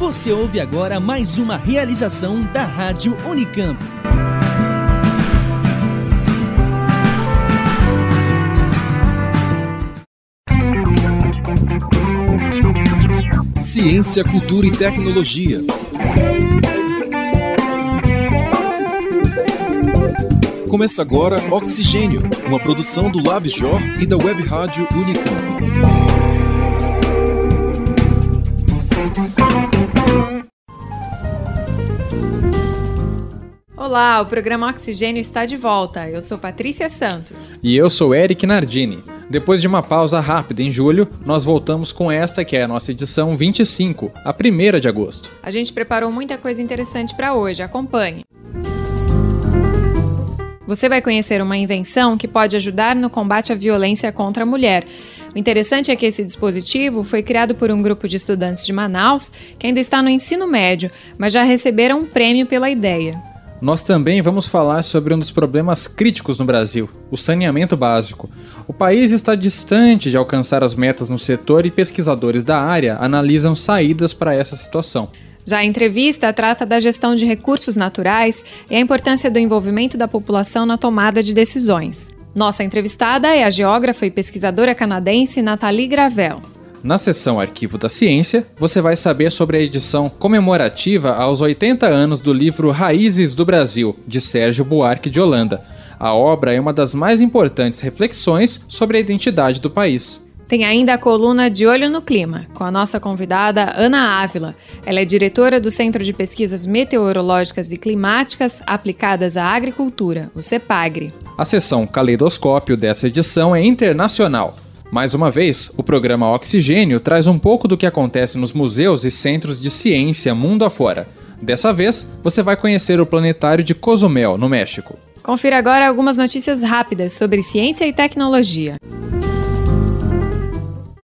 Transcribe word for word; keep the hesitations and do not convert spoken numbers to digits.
Você ouve agora mais uma realização da Rádio Unicamp. Ciência, cultura e tecnologia. Começa agora Oxigênio, uma produção do LabJor e da Web Rádio Unicamp. Olá, o programa Oxigênio está de volta. Eu sou Patrícia Santos. E eu sou Eric Nardini. Depois de uma pausa rápida em julho, nós voltamos com esta que é a nossa edição vinte e cinco, a primeira de agosto. A gente preparou muita coisa interessante para hoje, acompanhe. Você vai conhecer uma invenção que pode ajudar no combate à violência contra a mulher. O interessante é que esse dispositivo foi criado por um grupo de estudantes de Manaus que ainda está no ensino médio, mas já receberam um prêmio pela ideia. Nós também vamos falar sobre um dos problemas críticos no Brasil, o saneamento básico. O país está distante de alcançar as metas no setor e pesquisadores da área analisam saídas para essa situação. Já a entrevista trata da gestão de recursos naturais e a importância do envolvimento da população na tomada de decisões. Nossa entrevistada é a geógrafa e pesquisadora canadense Nathalie Gravel. Na seção Arquivo da Ciência, você vai saber sobre a edição comemorativa aos oitenta anos do livro Raízes do Brasil, de Sérgio Buarque de Holanda. A obra é uma das mais importantes reflexões sobre a identidade do país. Tem ainda a coluna De Olho no Clima, com a nossa convidada Ana Ávila. Ela é diretora do Centro de Pesquisas Meteorológicas e Climáticas Aplicadas à Agricultura, o CEPAGRE. A seção Caleidoscópio dessa edição é internacional. Mais uma vez, o programa Oxigênio traz um pouco do que acontece nos museus e centros de ciência mundo afora. Dessa vez, você vai conhecer o planetário de Cozumel, no México. Confira agora algumas notícias rápidas sobre ciência e tecnologia.